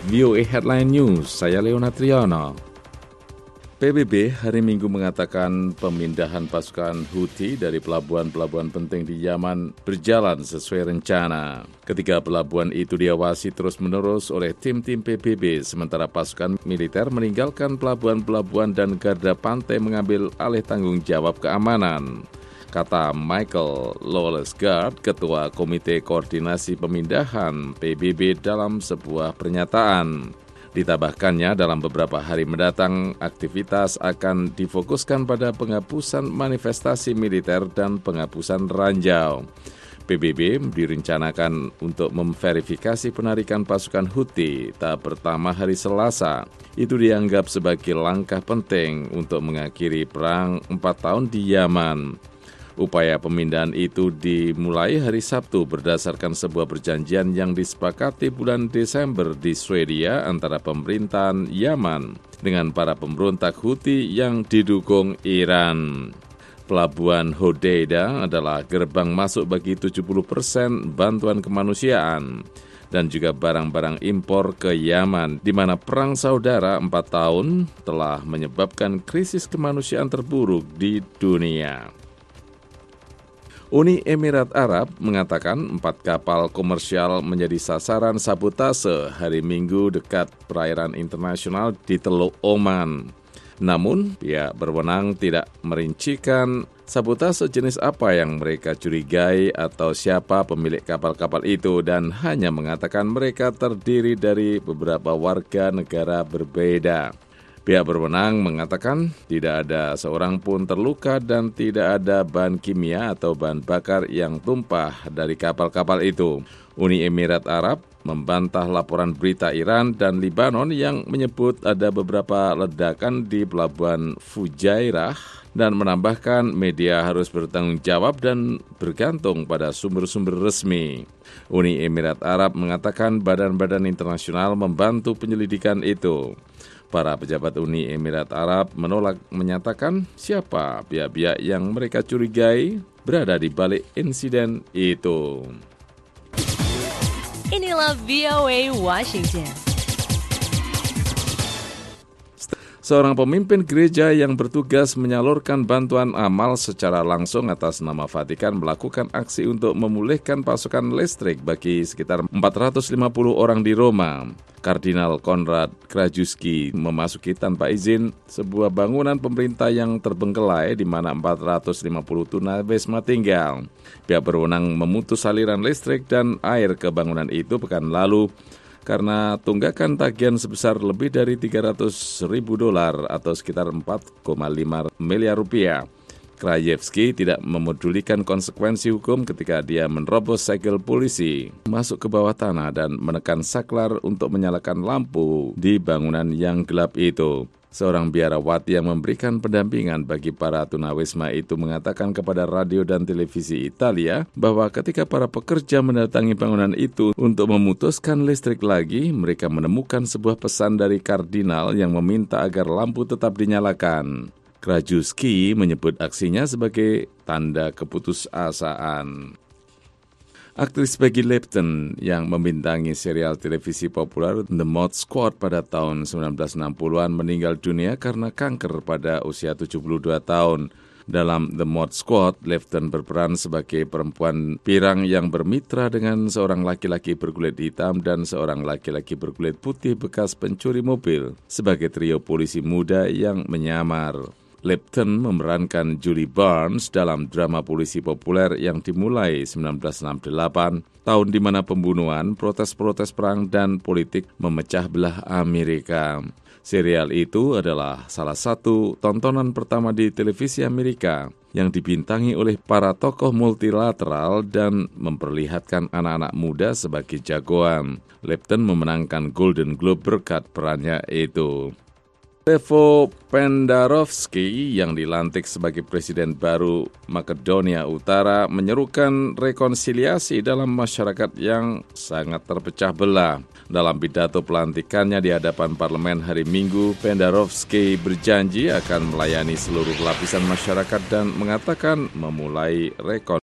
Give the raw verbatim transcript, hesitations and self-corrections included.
V O A Headline News, saya Leona Triana. P B B hari Minggu mengatakan pemindahan pasukan Houthi dari pelabuhan-pelabuhan penting di Yaman berjalan sesuai rencana. Ketiga pelabuhan itu diawasi terus-menerus oleh tim-tim P B B, sementara pasukan militer meninggalkan pelabuhan-pelabuhan dan garda pantai mengambil alih tanggung jawab keamanan, kata Michael Lawless-Gard, Ketua Komite Koordinasi Pemindahan P B B dalam sebuah pernyataan. Ditambahkannya, dalam beberapa hari mendatang, aktivitas akan difokuskan pada penghapusan manifestasi militer dan penghapusan ranjau. P B B direncanakan untuk memverifikasi penarikan pasukan Houthi tahap pertama hari Selasa. Itu dianggap sebagai langkah penting untuk mengakhiri perang empat tahun di Yaman. Upaya pemindahan itu dimulai hari Sabtu berdasarkan sebuah perjanjian yang disepakati bulan Desember di Swedia antara pemerintahan Yaman dengan para pemberontak Houthi yang didukung Iran. Pelabuhan Hodeida adalah gerbang masuk bagi tujuh puluh persen bantuan kemanusiaan dan juga barang-barang impor ke Yaman, di mana perang saudara empat tahun telah menyebabkan krisis kemanusiaan terburuk di dunia. Uni Emirat Arab mengatakan empat kapal komersial menjadi sasaran sabotase hari Minggu dekat perairan internasional di Teluk Oman. Namun, pihak berwenang tidak merincikan sabotase jenis apa yang mereka curigai atau siapa pemilik kapal-kapal itu, dan hanya mengatakan mereka terdiri dari beberapa warga negara berbeda. Pihak berwenang mengatakan tidak ada seorang pun terluka dan tidak ada bahan kimia atau bahan bakar yang tumpah dari kapal-kapal itu. Uni Emirat Arab membantah laporan berita Iran dan Lebanon yang menyebut ada beberapa ledakan di pelabuhan Fujairah dan menambahkan media harus bertanggung jawab dan bergantung pada sumber-sumber resmi. Uni Emirat Arab mengatakan badan-badan internasional membantu penyelidikan itu. Para pejabat Uni Emirat Arab menolak menyatakan siapa pihak-pihak yang mereka curigai berada di balik insiden itu. Inilah V O A Washington. Seorang pemimpin gereja yang bertugas menyalurkan bantuan amal secara langsung atas nama Vatikan melakukan aksi untuk memulihkan pasokan listrik bagi sekitar empat ratus lima puluh orang di Roma. Kardinal Konrad Krajewski memasuki tanpa izin sebuah bangunan pemerintah yang terbengkelai di mana empat ratus lima puluh tunawisma tinggal. Pihak berwenang memutus aliran listrik dan air ke bangunan itu pekan lalu karena tunggakan tagihan sebesar lebih dari tiga ratus ribu dolar atau sekitar empat koma lima miliar rupiah. Krajewski tidak memedulikan konsekuensi hukum ketika dia menerobos segel polisi, masuk ke bawah tanah dan menekan saklar untuk menyalakan lampu di bangunan yang gelap itu. Seorang biarawati yang memberikan pendampingan bagi para tunawisma itu mengatakan kepada radio dan televisi Italia bahwa ketika para pekerja mendatangi bangunan itu untuk memutuskan listrik lagi, mereka menemukan sebuah pesan dari kardinal yang meminta agar lampu tetap dinyalakan. Krajewski menyebut aksinya sebagai tanda keputusasaan. Aktris Peggy Lipton yang membintangi serial televisi populer The Mod Squad pada tahun sembilan belas enam puluhan meninggal dunia karena kanker pada usia tujuh puluh dua tahun. Dalam The Mod Squad, Lipton berperan sebagai perempuan pirang yang bermitra dengan seorang laki-laki berkulit hitam dan seorang laki-laki berkulit putih bekas pencuri mobil sebagai trio polisi muda yang menyamar. Lipton memerankan Julie Barnes dalam drama polisi populer yang dimulai sembilan belas enam puluh delapan, tahun di mana pembunuhan, protes-protes perang, dan politik memecah belah Amerika. Serial itu adalah salah satu tontonan pertama di televisi Amerika yang dibintangi oleh para tokoh multilateral dan memperlihatkan anak-anak muda sebagai jagoan. Lipton memenangkan Golden Globe berkat perannya itu. Levo Pendarovski yang dilantik sebagai presiden baru Makedonia Utara menyerukan rekonsiliasi dalam masyarakat yang sangat terpecah belah. Dalam pidato pelantikannya di hadapan parlemen hari Minggu, Pendarovski berjanji akan melayani seluruh lapisan masyarakat dan mengatakan memulai rekonsiliasi.